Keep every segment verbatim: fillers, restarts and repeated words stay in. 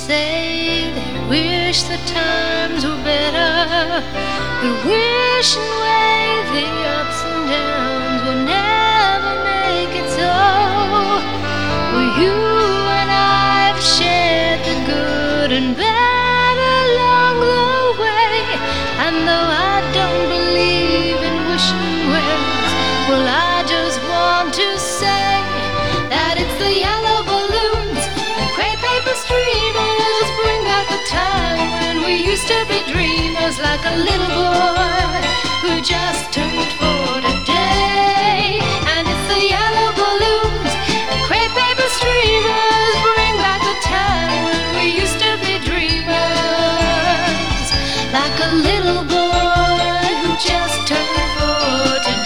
say they wish the times were better, but wishing away the ups and downs will never make it so. Well, you and I have shared the good and bad along the way, and though I don't believe in wishing wells, well, I just want to say that it's the yellow balloons and crepe paper streamers bring back the time when we used to be dreamers, like a little boy who just turned four today. And it's the yellow balloons and crepe paper streamers bring back the time when we used to be dreamers, like a little boy who just turned four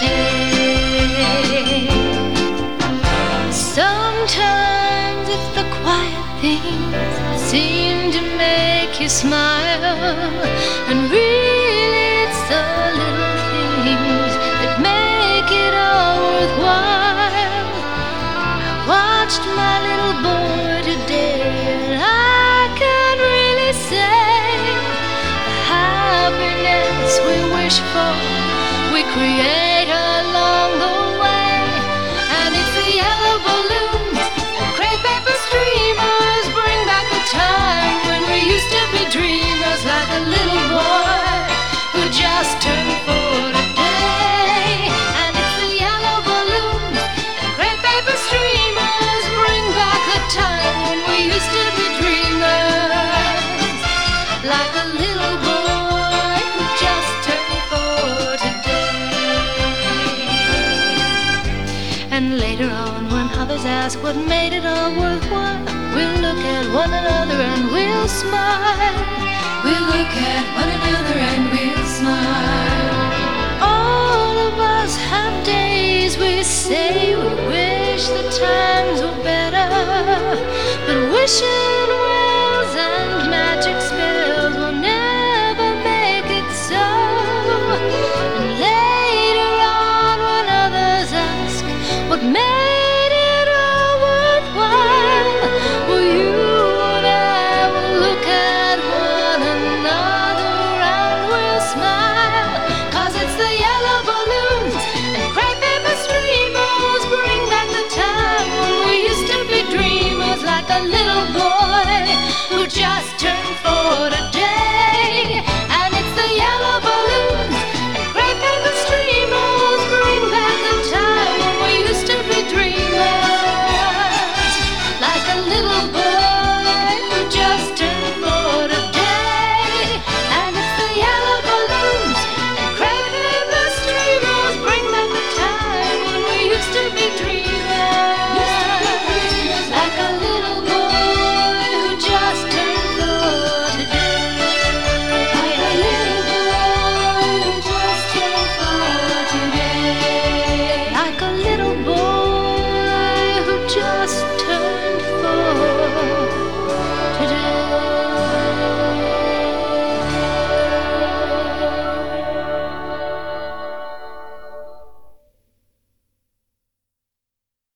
today. Sometimes it's the quiet things that seem to make you smile, and really it's the little things that make it all worthwhile. I watched my little boy today, and I can't really say the happiness we wish for, we create along the way. And if the yellow balloons and crepe paper streamers bring back the time when we used to be dreamers, like a little boy who just turned four today. And if the yellow balloons and crepe paper streamers bring back the time when we used to be dreamers, like a little boy who just turned four today. And later on, when others ask what made it all worthwhile, we'll look at one another and we'll smile. We'll look at one another and we'll smile. All of us have days we say we wish the times were better, but wishing wells and magic